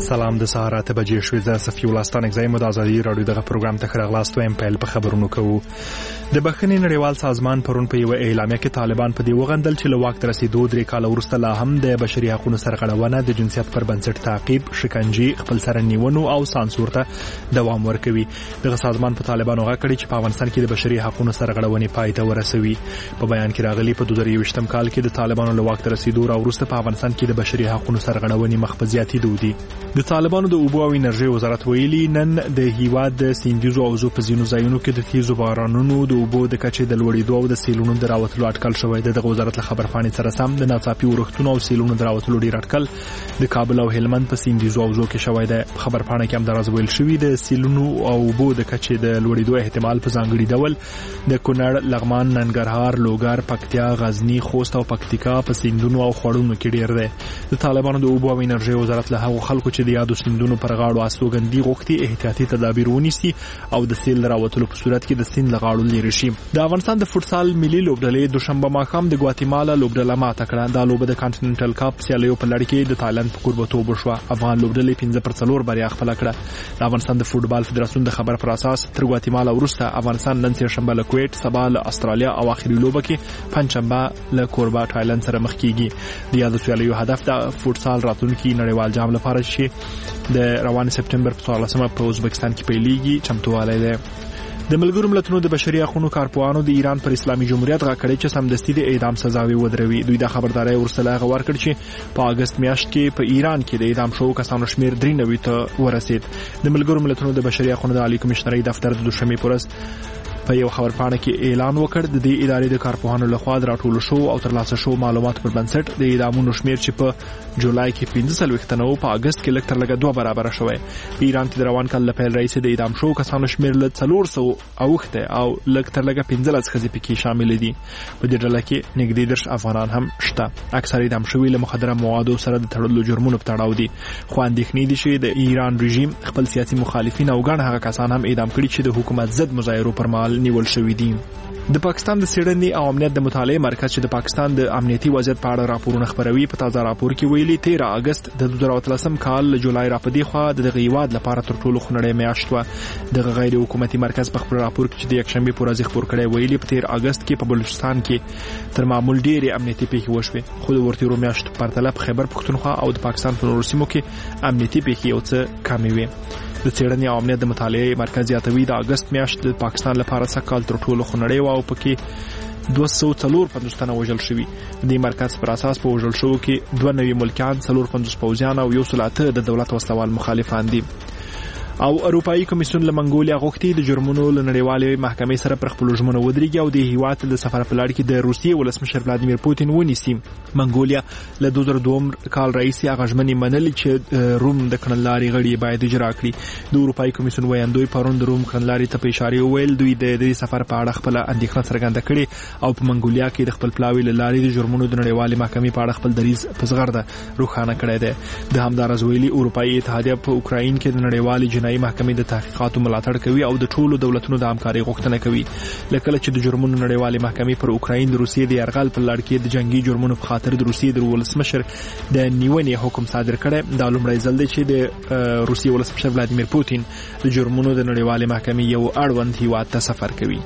سلام د سهار 8 بجې شوې د صفي ولستان اگزایم د ازادي رادیو دغه پروګرام ته خراغلاست وایم پیل په خبرونو کوو. د بخښنې نړیوال سازمان پرون په یو اعلامیه کې طالبان په دې وغندل چې له واک تر رسیدو 3 کال وروسته لا هم د بشري حقوقو سرغړونه د جنسیت پر بنسټ تعقیب، شکنجې، خپل سره نیونو او سانسور ته دوام ورکوي. دغه سازمان په طالبانو غاکړي چې په افغانستان کې د بشري حقوقو سرغړونې پای ته ورسوي. په بیان کې راغلي په 2021م کال کې د طالبانو له واک تر رسیدو وروسته په افغانستان کې د بشري حقوقو سرغړونې مخ په زیاتېدو دي. د طالبانو د اوبو او انرژي وزارت ویلي نن د هیواد د سیندیزو او زو په ځینو ځایونو کې د تیزو بارانونو د اوبو د کچې د لوړېدو او د سیلونو د راوتلو اټکل شوی دی. د وزارت له خبرپاڼې سره سم د ناڅاپي ورښتونو او سیلونو د راوتلو ډیر اټکل د کابل او هلمند په سیندیزو او زو کې شوی دی. په خبرپاڼه کې هم درز ویل شوی د سیلونو او اوبو د کچې د لوړېدو احتمال په ځانګړي ډول د کونړ، لغمان، ننګرهار، لوګر، پکتیا، غزنی، خوست او پکتیکا په سیندونو او خړونو کې ډیر دی. د طالبانو د اوبو او انرژي وزارت له هغو خلکو چې د یادو سیندونو پر غاړو استوګندي غوښتي احتیاطي تدابیر ونیسي او د سیل راوتلو په صورت کې د سیند له غاړو لرې شي. د افغانستان د فوټسال ملي لوبډلې دوشنبه ماښام د ګواتیمالا لوبډله ماته کړه. دا لوبه د کانټیننټل کپ سیالیو په لړ کې د تایلند په کوربتوب وشوه. افغان لوبډلې 5-4 بریا خپله کړه. د افغانستان د فوټبال فدراسیون د خبر پر اساس تر ګواتیمالا وروسته افغانستان نن سهشنبه له کویت، سبا له استرالیا او اخري لوبه کې پنځشنبه له کوربا تایلند سره مخ کیږي. د یادو سیالیو هدف د فوټسال راتلونکي نړیوال جام لپاره شي د روان سپټمبر په 14مه په ازبکستان کې پیلېږي چمتووالی دی. د ملګرو ملتونو د بشري حقوقو کارپوهانو د ایران پر اسلامي جمهوریت غاکړي چې سمدستي د اعدام سزاوي ودروي. دوی د خبرداري ورسله غوړ کړ چې په اگست میاشت کې په ایران کې د اعدام شوو کسانو شمیر 93 ته ورسید. د ملګرو ملتونو د بشري حقوقو د عالی کمشنرۍ دفتر د دوشنبه پورس په یو خبرپاڼه کې اعلان وکړ د دې ادارې د کارپوهانو لخوا د راټولو شو او ترلاسه شو معلومات پر بنسټ د اعدامونو شمیر چې په جولای کې 45 تنو په اگست کې لږ تر لږه 2 برابر شوی. په ایران کې د روان کال له پیل رئیس د اعدام شو کسانو شمیر له 400 اوخته او لږ تر لږه 15 ښځې پکې شامل دي. په دې ډله کې نږدې 10 افغانان هم شته. اکثر اعدام شوي له مخدره موادو سره د تړلو جرمونو په تړاو دي. خو اندېښنې دي چې د ایران رژیم خپل سیاسي مخالفین او ګڼ هغه کسان هم اعدام کړي چې د حکومت ضد مظاهرو پر مهال نیول شوي دي. د پاکستان د څېړنې او امنیت د مطالعې مرکز چې د پاکستان د امنیتي وضعیت په اړه راپورونه خپروي په تازه راپور کې ویلي 13 اگست د 2013 کال له جولای را پدې خوا د دغه هیواد لپاره تر ټولو خنړې میاشت و. د غیر حکومتي مرکز په خپل راپور کې چې د یکشنبه پر ورځ خبر کړی ویلي په 13 اگست کې په بلوچستان کې تر معمول ډېرې امنیتي پیښې وشوې. خو د ورتیرو میاشتو په پرتله په خیبر پښتونخوا او د پاکستان په نورو سیمو کې امنیتي پیښې یو څه کمې وې. د څېړنې او امنیت د مطالعې مرکز یادوي د اگست میاشت د پاکستان لپاره سکهال تر ټولو خنړې و او پکې 254 تنه وژل شوي. د مرکز پر اساس په وژل شوو کې 2 نوي ملکیان، 450 پوځیان او 108 د دولت وسلوال مخالفان دي. او اروپאי کمیسیون له منګولیا غوښتي د جرمونو له نړیوالې محکمې سره پر خپل ژمنو ودرېږي او د هیواد د سفر په لړ کې د روسیې ولسمشر ولادیمیر پوتین ونیسي. منګولیا له 2002 کال رئیس هغه ژمنې منلې چې روم د کړنلارې غړي باید اجرا کړي. د اروپאי کمیسیون وایندوی پرون د روم کړنلارې ته په اشاره ویل دوی د دې سفر په اړه خپل اندېښنه څرګنده کړې او په منګولیا کې د خپل پلاوي له لارې د جرمونو د نړیوالې محکمې په اړه خپل دریځ په زغرده روښانه کړی دی. د همدارس ویلي اروپאי اتحادیه په اوکراین کې د نړیوالې جنایي محکمې د تحقیقاتو ملاتړ کوي او د ټولو دولتونو د همکارۍ غوښتنه کوي. لکه چې د جرمونو نړیوالې محکمې پر اوکراین د روسیې د یرغل په لړ کې د جنگي جرمونو په خاطر د روسیې د ولسمشر د نیونې حکم صادر کړی. دا لومړی ځل دی چې د روسیې ولسمشر ولادیمیر پوتین د جرمونو د نړیوالې محکمې یو اړوند هیواد ته سفر کوي.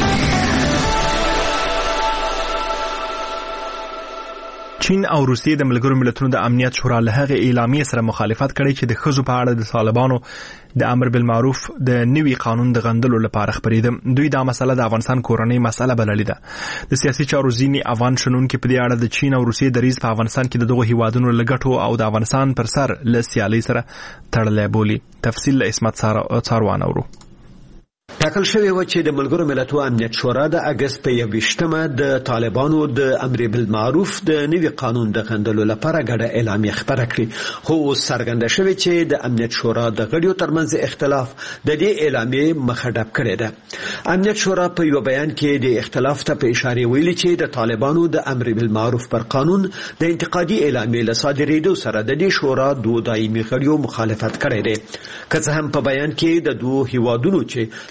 چین او روسیې د ملګرو ملتونو د امنیت شورا له هغه اعلامیې سره مخالفت کړی چې د ښځو په اړه د طالبانو د امر بالمعروف د نوي قانون د غندلو لپاره خبرېده. دوی دا مسله د افغانستان کورنۍ مسله بللې ده. د سیاسي چارو ځینې افغان شنونکي په دې اړه د چین او روسیې دریځ په افغانستان کې د دغو هیوادونو له ګټو او د افغانستان پر سر له سیالۍ سره تړلی بولي. تفصیل له اسمت څاروان اورو. ټاکل شوی و چې د ملګرو ملتونو امنیت شورا د اگست په 21مه د طالبانو د امر بالمعروف د نوي قانون د غندلو لپاره ګډه اعلامیه خپره کړي. خو څرګنده شوی چې د امنیت شورا د غړیو ترمنځ اختلاف د دې اعلامیې مخه ډب کړی ده. امنیت شورا په یو بیان کې د اختلاف ته په اشاره ویلي چې د طالبانو د امر بالمعروف پر قانون د انتقادي اعلامیې له صادرېدو سره د دې شورا دوه دایمي غړیو مخالفت کړی دی. که څه هم په بیان کې د دوه هیوادونو چې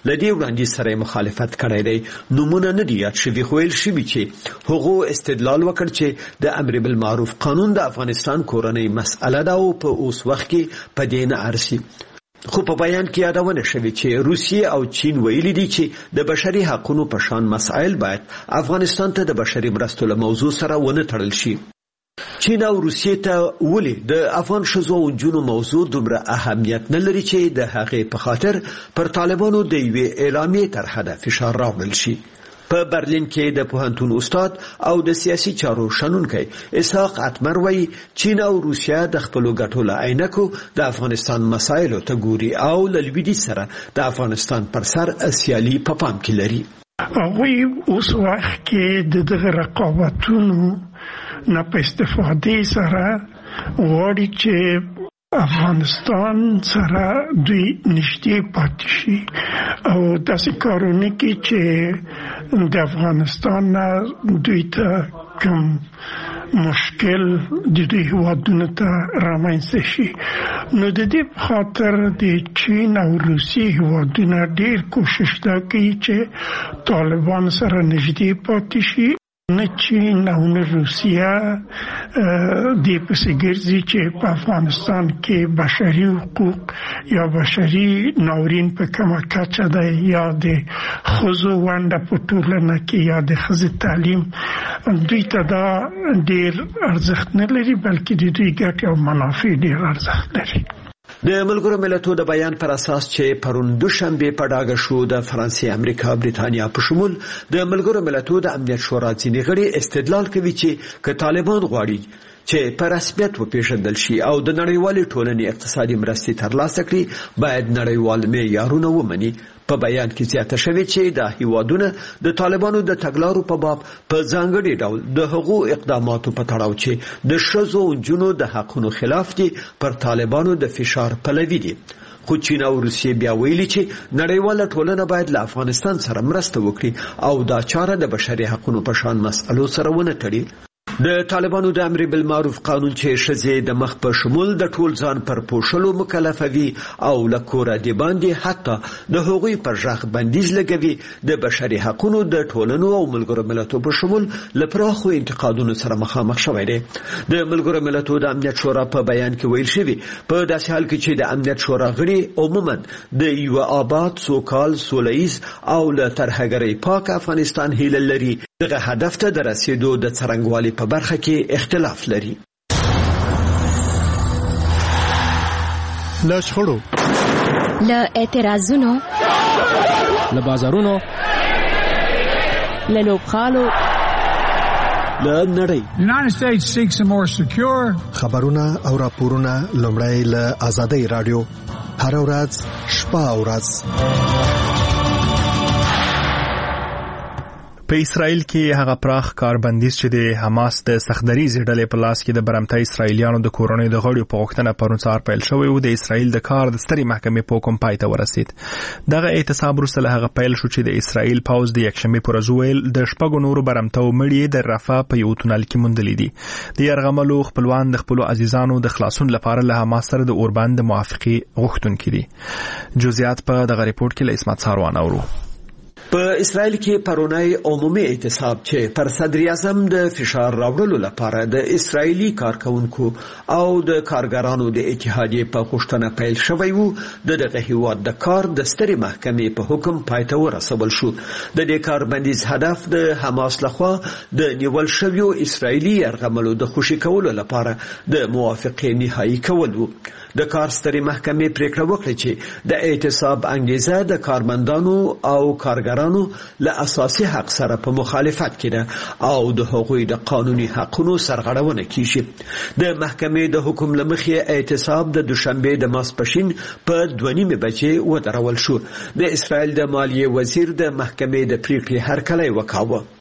لدی وړاندې سره مخالفت کړی دی. نمونه نه دی یاد شوی خو ویل شوی چې هغه استدلال وکړ چې د امر بالمعروف قانون د افغانستان کورنۍ مسأله ده او په اوس وخت کې په دې نه ارسي. خو په بیان کې یادونه شوی چې روسیه او چین ویلي دي چې د بشري حقوقو په شان مسائل باید افغانستان ته د بشري مرستو له موضوع سره ونه تړل شي. چین او روسیه ته ولې د افغان ښځو او نجونو موضوع دومره اهمیت نه لري چې د هغې په خاطر پر طالبانو د یوې اعلامیې طرحه د فشار راوړل شي. په برلین کې د پوهنتون استاد او د سیاسي چارو شنونکی اسحاق اتمر وایي چین او روسیه د خپلو ګټو له عینکو د افغانستان مسایلو ته ګوري او له لویدیځ سره د افغانستان پر سر سیالي په پام کې لري. هغوی اوس وخت کې د دغه رقابتونو نه په استفادې سره غواړي چې افغانستان سره دوی نږدې پاتې شي او داسې کارونه کوي چې د افغانستان نه دوی ته کوم مشکل د دوی هیوادونو ته رامنځته شي. نو د دې په خاطر د چین او روسیې هیوادونه ډېر کوشش کوي چې طالبان سره نږدې پاتې شي. نه چین او نه روسیه دې پسې ګرځي چې په افغانستان کې بشري حقوق یا بشري ناورین په کومه کچه ده یا د ښځو ونډه په ټولنه کې یا د ښځې تعلیم دوی ته دا ډېر ارزښت نه لري بلکې د دوی ګټې او منافع ډېر ارزښت لري. د ملګرو ملتونو د بیان پر اساس چې پرون دوشنبه په ډاګه شو د فرانسې، امریکا، بریتانیا په شمول د ملګرو ملتونو د امنیت شورا ځینې غړي استدلال کوي چې که طالبان غواړي چې په رسمیت وپېژندل شي او د نړیوالې ټولنې اقتصادي مرستې ترلاسه کړي باید نړیوال معیارونه ومني. په بیان کې زیاته شوی چې د هیوادونو د طالبانو د تګلارو په باب په ځانګړي ډول د حقوقو اقداماتو په تړاو چې د ښځو او نجونو د حقونو خلاف دي پر طالبانو د فشار پلوي دي. خو چین او روسیه بیا ویلي چې نړیواله ټولنه باید له افغانستان سره مرسته وکړي او دا چاره د بشري حقونو په شان مسئلو سره ونه تړي. د طالبانو د امر بالمعروف قانون چې ښځې د مخ په شمول د ټول ځان پر پوښلو مکلفوي او له کوره د باندې حتی د هغوی پر ژغ بندیز لګوي د بشري حقونو د ټولنو او ملګرو ملتونو په شمول له پراخو انتقادونو سره مخامخ شوی دی. د ملګرو ملتونو د امنیت شورا په بیان کې ویل شوی په داسې حال کې چې د امنیت شورا غړي عموما د یو آباد، سوکال، سولهییز او له ترهګرۍ پاک افغانستان هیله لري دغه هدف ته د رسیدو د څرنګوالي په برخه کې اختلاف لري. له شخړو، له اعتراضونو، له بازارونو، له لوبغالو، له نړۍ. United States seeks a more secure خبرونه او راپورونه لومړی له آزادۍ رادیو هر ورځ شپه او ورځ. په اسرائیل کې هغه پراخ کاربندیز چې د حماس د سختدریزې ډلې په لاس کې د برمته اسرائیلیانو د کورنۍ د غړو په غوښتنه پرون سهار پیل شوی و د اسرائیل د کار د سترې محکمې په حکم پای ته ورسید. دغه اعتصاب وروسته له هغه پیل شو چې د اسرائیل پوځ د یکشنبې پر ورځ ویل د شپږو نورو برمته مړي د رفح په یو تونل کې موندلي دي. د یرغملو خپلوان د خپلو عزیزانو د خلاصون لپاره له حماس سره د اوربند موافقې غوښتونکي دي. جزئیات په دغه ریپورت کې له اسمت ساروان اورو. په اسرائیل کې پرونی عمومي اعتصاب چې پر صدر اعظم د فشار راوړلو لپاره د اسرائیلي کارکونکو او د کارګرانو د اتحادیې په غوښتنه پیل شوی و د دغه هیواد د کار د سترې محکمې په حکم پای ته ورسول شو. د دې کاربندیز هدف د حماس لخوا د نیول شویو اسرائیلي یرغملو د خوشي کولو لپاره د موافقې نهایی کول و. د کار سترې محکمې پریکړه وکړه چې د اعتصاب انګیزه د کارمندانو او کارګرانو له اساسي حق سره په مخالفت کې ده او د هغوی د قانوني حقونو سرغړونه کیږي. د محکمې د حکم لمخې اعتصاب د دوشنبه د ماسپښین په 2:30 بجې ودرول شو. د اسرائیل د مالیې وزیر د محکمې د پریکړې هرکلی وکاوه.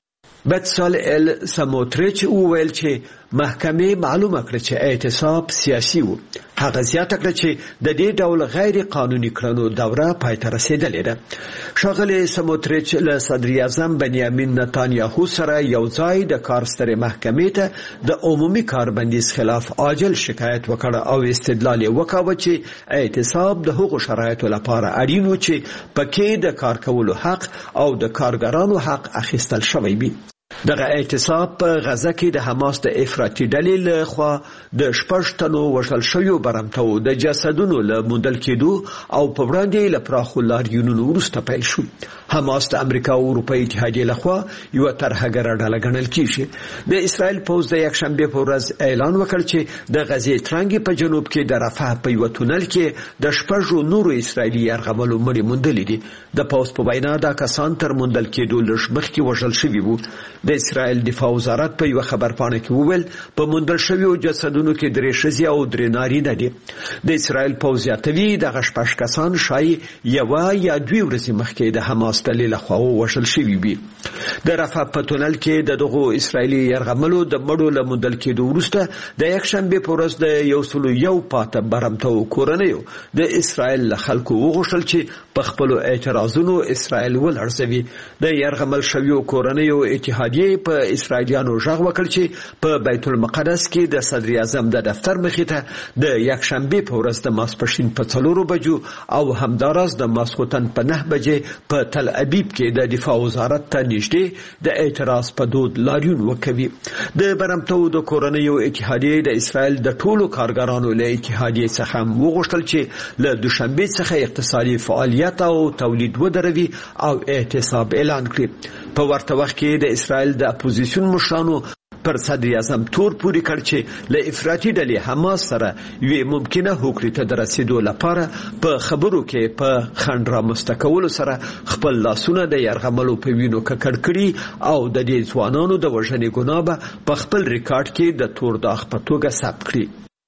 بتسالل سموتریچ وویل چې محکمې معلومه کړه چې اعتصاب سیاسي و. هغه زیاته کړه چې د دې ډول غیر قانوني کړنو دوره پای ته رسیدلې ده. ښاغلی سموتریچ له صدر اعظم بنیامین نتانیاهو سره یو ځای د کار سترې محکمې ته د عمومي کاربندیز خلاف عاجل شکایت وکړ او استدلال یې وکاوه چې اعتصاب د هغو شرایطو لپاره اړین و چې پکې د کار کولو حق او د کارګرانو حق اخیستل شوی وي. دغه اعتصاب په غزه کې د حماس د افراطي ډلې له خوا د 6 تنو وژل شویو برمتو د جسدونو له موندل کېدو او په وړاندې له پراخو لاریونونو وروسته پیل شو. حماس د امریکا او اروپای اتحادیې له خوا یو ترهګره ډله ګڼل کیږي. د اسرائیل پوځ د یکشنبه په ورځ اعلان وکړ چې د غزې ترنګ په جنوب کې د رفح په یو تونل کې د 6 نورو اسرائیلي یرغملو مړي موندل دي. د پوځ په وینا دا کسان تر موندل کېدو لږ مخکې وژل شوي وو. د اسرائیل دفاع وزارت په یو خبرپاڼه کې وویل په موندل شویو جسدونو کې 3 ښځې او 3 نارینه دي. د اسرائیل پوځ یاتوي دغه 6 کسان شای یو یا 2 ورځې مخکې د حماس ډلې لخوا وژل شوي وي. د رفح په تونل کې د دغو اسرائیلي یرغملو د مړو له موندل کېدو وروسته د یکشنبه په ورځ د 101 پاته برمتو کورنیو د اسرائیل له خلکو وغوښتل چې په خپل اعتراضونو اسرائیل ولړزوي. د یرغمل شویو کورنیو اتحادیې په اسرائیلیانو ژغ وکړ چې په بیت المقدس کې د صدر اعظم د دفتر مخې ته د یکشنبه په ورځ د ماسپښین په 4 بجو او همداراز د ماسخوتن په 9 بجې په تل ابیب کې د دفاع وزارت ته نږدې د اعتراض په دود لاریون وکوي. د برمتو د کورنیو اتحادیې د اسرائیل د ټولو کارګرانو له اتحادیې څخه وغوښتل چې له دوشنبه څخه اقتصادي فعالیت او تولید ودروي او اعتصاب اعلان کړي. په ورته وخت کې د اسرائیل د اپوزیسیون مشرانو پر صدر اعظم تور پوری کړ چې له افراطي ډلې حماس سره یوه ممکنه هوکړې ته رسیدو لپاره په خبرو کې په خنډ رامنځته کولو سره خپل لاسونه د یرغملو په وینو ککړ کړي او د دې ځوانانو د وژنې ګناه به په خپل ریکارډ کې د تور داغ په توګه ثبت کړي.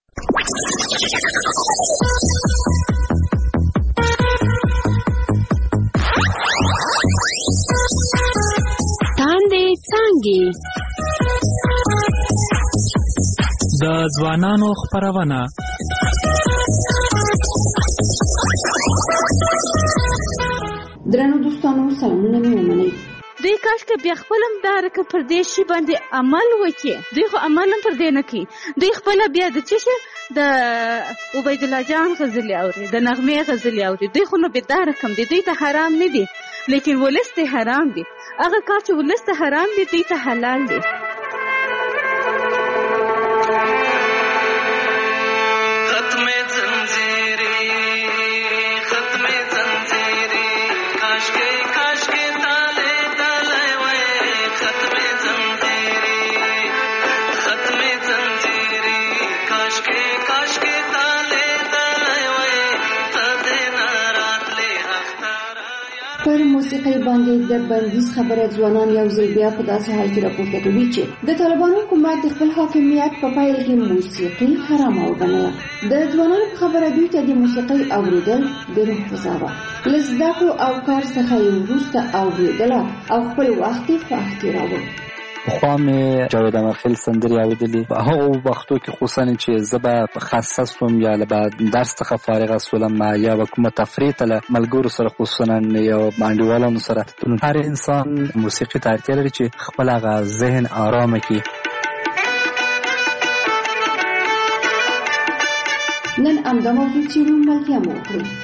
د ځوانانو خبرونه درنو دوستانو سلامونه مې ومنئ. دوی کاشکې بیا خپل هم دا رکه پر دې شي باندې عمل وکړي. دوی خو عمل هم پر دې نه کوي. دوی خپل بیا د څه شي د عبید الله جان غزلې اوري د نغمې غزلې اوري. دوی خو نو به دا رقم دي. دوی ته حرام نه دي لیکن ولس ته حرام دي. هغه کار چې ولس ته حرام دي دوی ته حلال دي. پر موسیقي باندې د بندیز خبره ځوانان یو ځل بیا په داسې حال کې راپورته کوي چې د طالبانو حکومت د خپل حاکمیت په پایله کې موسیقي حرام وګڼله. د ځوانانو په خبره دوی ته د موسیقي اوریدل د روح غذا وه. له زده کړو او کار څخه یې وروسته اوریدله او خپل وخت یې خوښ تېراوه. پخوا مې جاوید امرخیل سندرې اورېدلې. په هغو وختو کې خصوصا چې زه به خاصه سوم یا به درس څخه فارغه سولم یا به کومه تفریح ته له ملګرو سره خصوصا یو انډیوالانو سره. هر انسان موسیقي ته اړتیا لري چې خپل هغه ذهن آرامه کړي. نن همدا موضوع څېړو ملتیا مو وکړئ.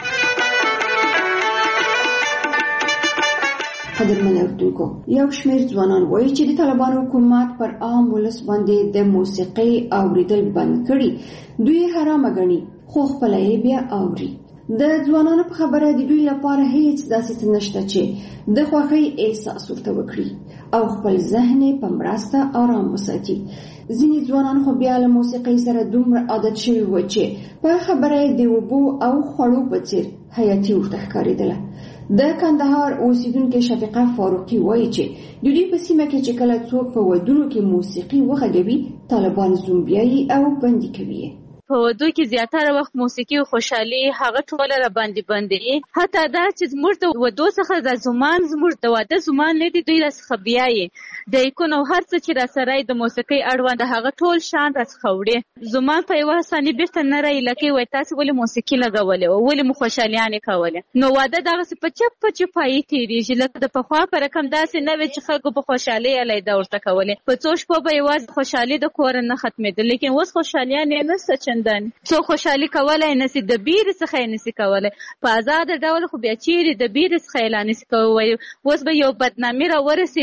قدرمن اردوونکو، یو شمېر ځوانان وایي چې د طالبانو حکومت پر عام ولس باندې د موسیقۍ اوریدل بند کړي. دوی حرامه ګڼي خو خپله یې بیا اوري. د ځوانانو په خبره د دوی لپاره هیڅ داسې څه نشته چې د خوښۍ احساس ورته وکړي او خپل ذهن یې په مرسته آرام وساتي. ځینې ځوانان خو بیا له موسیقۍ سره دومره عادت شوي وو چې په خبره یې د اوبو او خوړو په څېر حیاتي ورته ښکارېدله. د کندهار اوسیدونکې شفیقه فاروقي وایي چې د دوی په سیمه کې چې کله څوک په ودونو کې موسیقي وغږوي طالبان زومبیایي او بندي کوي. په ودو کې زیاتره وخت موسیقي او خوشحالي هغه ټوله را باندې بندي. حتی دا چې زموږ د ودو څخه د زمان زموږ د واده زمان نه دي، دوی راڅخه بیایي د ایکون او هر څه چې را سره د موسیقي اړوند هغه ټول شان راڅخه وړي. زمان په یوه ثانیه بیرته نه رایلکې وایي تاسې ولې موسیقي لګولې وه، ولې مو خوشحالیانې کولې. نو واده دغسې په چپ په چپایي تېرېږي، لکه د پخوا په رقم داسې نه وي چې خلکو په خوشحالۍ علیده ورته کولې. په څو شپو به یوازې خوشحالي د کوره نه ختمېده، لیکن اوس خوشحالیان یې نشته چندانې. څوک خوشحالي کولی نسي، د بیرې څخه یې نسي کولی. په ازاده ډول خو بیا چیرې د بیرې څخه یې لا نسي کولی. اوس به یو بدنامي راورسېږي